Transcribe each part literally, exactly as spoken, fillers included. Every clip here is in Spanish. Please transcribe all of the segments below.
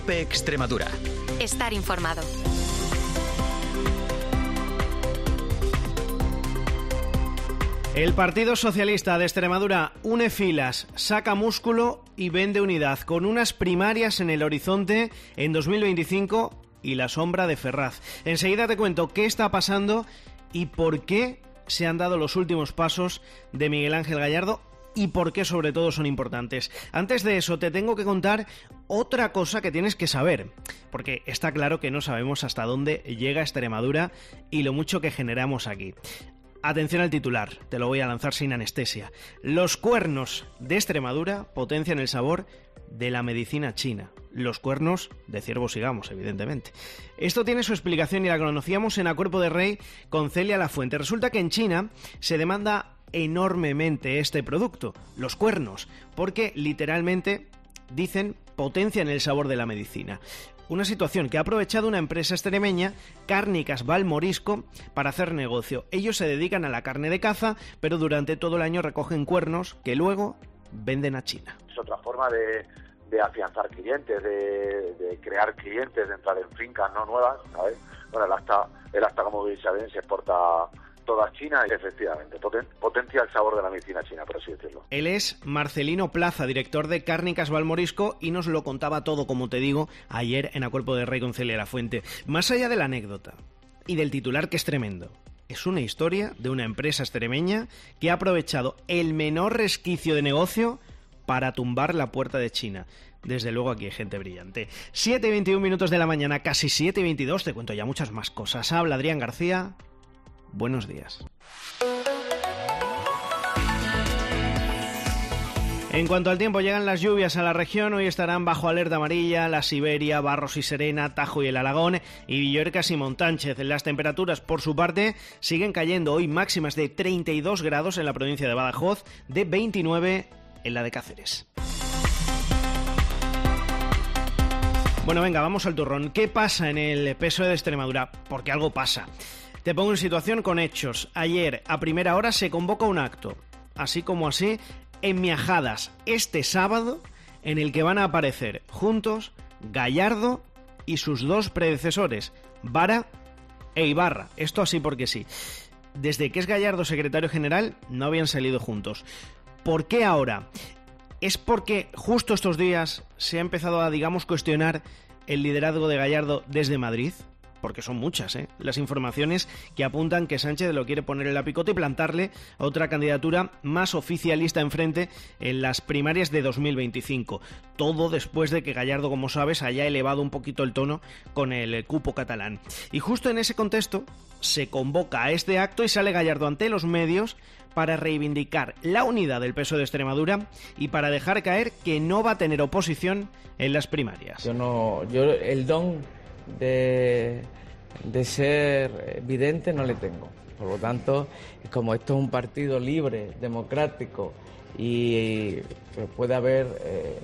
COPE Extremadura. Estar informado. El Partido Socialista de Extremadura une filas, saca músculo y vende unidad, con unas primarias en el horizonte en dos mil veinticinco y la sombra de Ferraz. Enseguida te cuento qué está pasando y por qué se han dado los últimos pasos de Miguel Ángel Gallardo y por qué sobre todo son importantes. Antes de eso te tengo que contar otra cosa que tienes que saber, porque está claro que no sabemos hasta dónde llega Extremadura y lo mucho que generamos aquí. Atención al titular, te lo voy a lanzar sin anestesia. Los cuernos de Extremadura potencian el sabor de la medicina china. Los cuernos de ciervos y gamos, evidentemente. Esto tiene su explicación y la conocíamos en A Cuerpo de Rey con Celia Lafuente. Resulta que en China se demanda enormemente este producto, los cuernos, porque literalmente, dicen, potencian el sabor de la medicina. Una situación que ha aprovechado una empresa extremeña, Cárnicas Valmorisco, para hacer negocio. Ellos se dedican a la carne de caza, pero durante todo el año recogen cuernos que luego venden a China. Es otra forma de, de afianzar clientes, de, de crear clientes, de entrar en fincas no nuevas, ¿sabes? Bueno, el acta, el acta como bien saben, se exporta toda China y efectivamente poten, potencia el sabor de la medicina china, por así decirlo. Él es Marcelino Plaza, director de Cárnicas Valmorisco, y nos lo contaba todo, como te digo, ayer en A Cuerpo de Rey con Celia Lafuente. Más allá de la anécdota y del titular, que es tremendo, es una historia de una empresa extremeña que ha aprovechado el menor resquicio de negocio para tumbar la puerta de China. Desde luego aquí hay gente brillante. siete y veintiún minutos de la mañana, casi siete y veintidós, te cuento ya muchas más cosas. Habla Adrián García. Buenos días. En cuanto al tiempo, llegan las lluvias a la región. Hoy estarán bajo alerta amarilla la Siberia, Barros y Serena, Tajo y el Alagón, y Villuercas y Montánchez. Las temperaturas, por su parte, siguen cayendo. Hoy máximas de treinta y dos grados en la provincia de Badajoz, de veintinueve en la de Cáceres. Bueno, venga, vamos al turrón. ¿Qué pasa en el P S O E de Extremadura? Porque algo pasa. Te pongo en situación con hechos. Ayer, a primera hora, se convoca un acto, así como así, en Miajadas, este sábado, en el que van a aparecer juntos Gallardo y sus dos predecesores, Vara e Ibarra. Esto así porque sí. Desde que es Gallardo secretario general, no habían salido juntos. ¿Por qué ahora? ¿Es porque justo estos días se ha empezado a, digamos, cuestionar el liderazgo de Gallardo desde Madrid? Porque son muchas, ¿eh? Las informaciones que apuntan que Sánchez lo quiere poner en la picota y plantarle otra candidatura más oficialista enfrente en las primarias de dos mil veinticinco. Todo después de que Gallardo, como sabes, haya elevado un poquito el tono con el cupo catalán. Y justo en ese contexto se convoca a este acto y sale Gallardo ante los medios para reivindicar la unidad del P S O E de Extremadura y para dejar caer que no va a tener oposición en las primarias. Yo no, yo el don de, de ser vidente no le tengo. Por lo tanto, como esto es un partido libre, democrático y pues puede haber eh,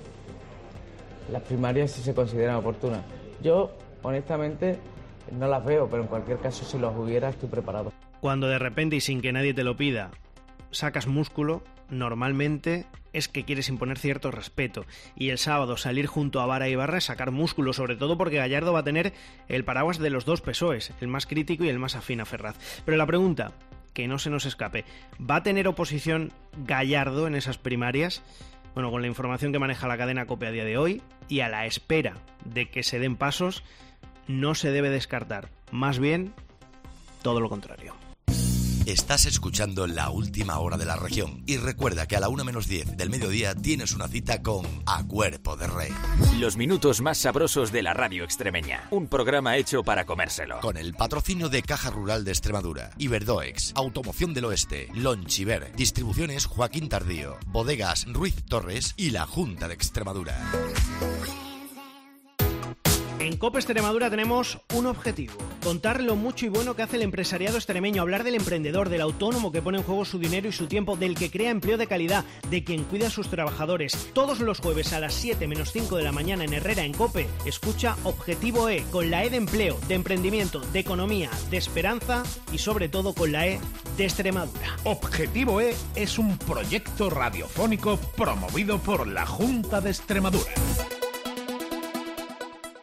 las primarias si se consideran oportunas. Yo, honestamente, no las veo, pero en cualquier caso, si las hubiera, estoy preparado. Cuando de repente y sin que nadie te lo pida, sacas músculo, normalmente es que quieres imponer cierto respeto. Y el sábado salir junto a Vara y Ibarra es sacar músculo, sobre todo porque Gallardo va a tener el paraguas de los dos P S O Es, el más crítico y el más afín a Ferraz. Pero la pregunta, que no se nos escape, ¿va a tener oposición Gallardo en esas primarias? Bueno, con la información que maneja la cadena COPE a día de hoy y a la espera de que se den pasos, no se debe descartar. Más bien, todo lo contrario. Estás escuchando La Última Hora de la Región y recuerda que a la una menos diez del mediodía tienes una cita con A Cuerpo de Rey. Los minutos más sabrosos de la radio extremeña. Un programa hecho para comérselo. Con el patrocinio de Caja Rural de Extremadura, Iberdoex, Automoción del Oeste, Lonchiver, Distribuciones Joaquín Tardío, Bodegas Ruiz Torres y la Junta de Extremadura. En COPE Extremadura tenemos un objetivo: contar lo mucho y bueno que hace el empresariado extremeño, hablar del emprendedor, del autónomo que pone en juego su dinero y su tiempo, del que crea empleo de calidad, de quien cuida a sus trabajadores. Todos los jueves a las siete menos cinco de la mañana en Herrera, en COPE, escucha Objetivo E, con la E de empleo, de emprendimiento, de economía, de esperanza y sobre todo con la E de Extremadura. Objetivo E es un proyecto radiofónico promovido por la Junta de Extremadura.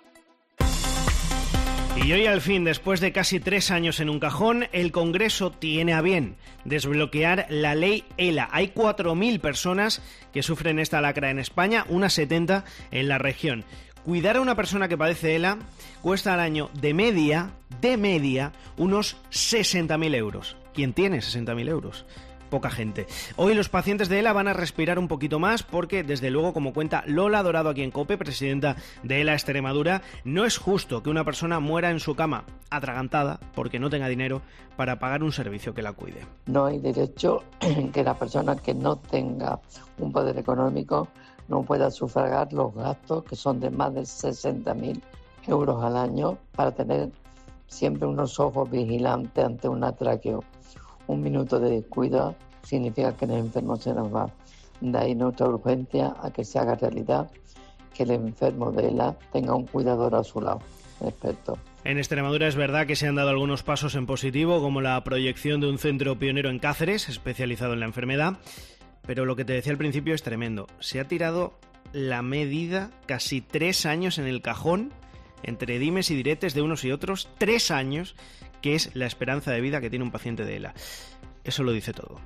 Y hoy al fin, después de casi tres años en un cajón, el Congreso tiene a bien desbloquear la ley ELA. Hay cuatro mil personas que sufren esta lacra en España, unas setenta en la región. Cuidar a una persona que padece ELA cuesta al año de media, de media, unos sesenta mil euros. ¿Quién tiene sesenta mil euros? Poca gente. Hoy los pacientes de ELA van a respirar un poquito más porque, desde luego, como cuenta Lola Dorado aquí en COPE, presidenta de ELA Extremadura, no es justo que una persona muera en su cama atragantada porque no tenga dinero para pagar un servicio que la cuide. No hay derecho en que la persona que no tenga un poder económico no pueda sufragar los gastos, que son de más de sesenta mil euros al año, para tener siempre unos ojos vigilantes ante un traqueo. Un minuto de descuido significa que el enfermo se nos va. De ahí nuestra urgencia a que se haga realidad que el enfermo de ELA tenga un cuidador a su lado, experto. En Extremadura es verdad que se han dado algunos pasos en positivo, como la proyección de un centro pionero en Cáceres, especializado en la enfermedad, pero lo que te decía al principio es tremendo. Se ha tirado la medida casi tres años en el cajón, entre dimes y diretes de unos y otros, tres años, que es la esperanza de vida que tiene un paciente de ELA. Eso lo dice todo.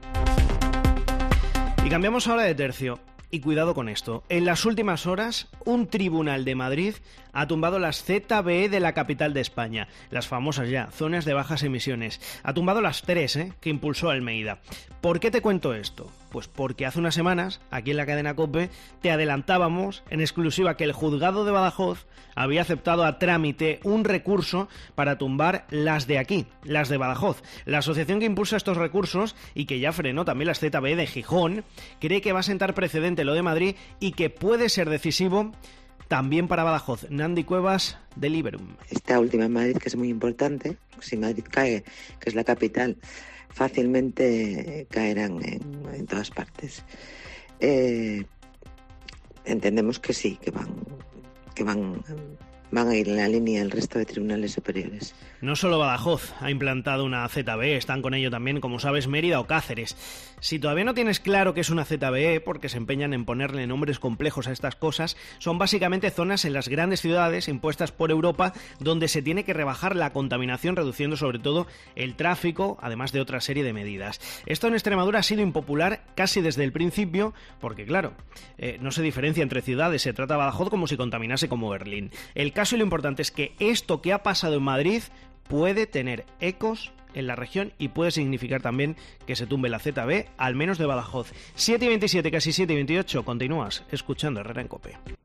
Y cambiamos ahora de tercio. Y cuidado con esto. En las últimas horas, un tribunal de Madrid ha tumbado las Z B E de la capital de España, las famosas ya, zonas de bajas emisiones. Ha tumbado las tres, ¿eh?, que impulsó Almeida. ¿Por qué te cuento esto? Pues porque hace unas semanas, aquí en la cadena COPE, te adelantábamos en exclusiva que el juzgado de Badajoz había aceptado a trámite un recurso para tumbar las de aquí, las de Badajoz. La asociación que impulsa estos recursos y que ya frenó también las Z B E de Gijón, cree que va a sentar precedente lo de Madrid y que puede ser decisivo también para Badajoz. Nandi Cuevas, de Liberum. Esta última en Madrid, que es muy importante, si Madrid cae, que es la capital, fácilmente caerán en, en todas partes. Eh, entendemos que sí, que van, que van, van a ir en la línea del resto de tribunales superiores. No solo Badajoz ha implantado una Z B E, están con ello también, como sabes, Mérida o Cáceres. Si todavía no tienes claro qué es una Z B E, porque se empeñan en ponerle nombres complejos a estas cosas, son básicamente zonas en las grandes ciudades impuestas por Europa donde se tiene que rebajar la contaminación, reduciendo sobre todo el tráfico, además de otra serie de medidas. Esto en Extremadura ha sido impopular casi desde el principio, porque claro, eh, no se diferencia entre ciudades, se trata a Badajoz como si contaminase como Berlín. El caso y lo importante es que esto que ha pasado en Madrid puede tener ecos en la región y puede significar también que se tumbe la Z B E, al menos de Badajoz. siete y veintisiete, casi siete y veintiocho, continúas escuchando Herrera en COPE.